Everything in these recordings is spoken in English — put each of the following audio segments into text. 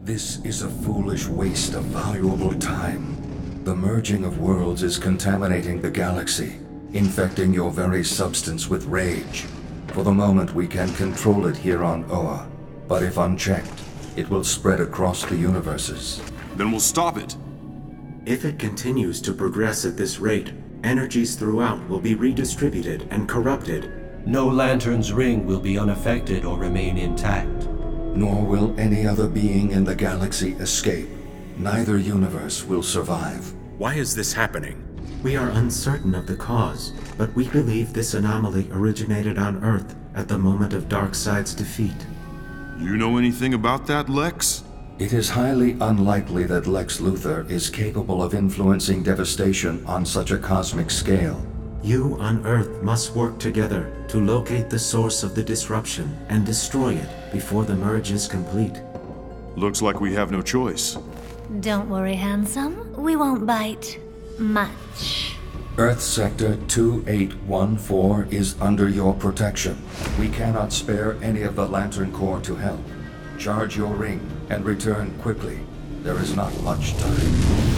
This is a foolish waste of valuable time. The merging of worlds is contaminating the galaxy, infecting your very substance with rage. For the moment, we can control it here on Oa, but if unchecked, it will spread across the universes. Then we'll stop it. If it continues to progress at this rate, energies throughout will be redistributed and corrupted. No Lantern's ring will be unaffected or remain intact. Nor will any other being in the galaxy escape. Neither universe will survive. Why is this happening? We are uncertain of the cause, but we believe this anomaly originated on Earth at the moment of Darkseid's defeat. You know anything about that, Lex? It is highly unlikely that Lex Luthor is capable of influencing devastation on such a cosmic scale. You on Earth must work together to locate the source of the disruption and destroy it before the merge is complete. Looks like we have no choice. Don't worry, handsome. We won't bite much. Earth Sector 2814 is under your protection. We cannot spare any of the Lantern Corps to help. Charge your ring and return quickly. There is not much time.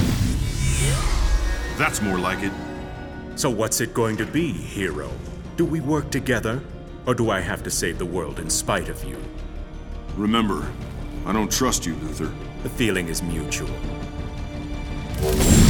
That's more like it. So what's it going to be, hero? Do we work together, or do I have to save the world in spite of you? Remember, I don't trust you, Luthor. The feeling is mutual.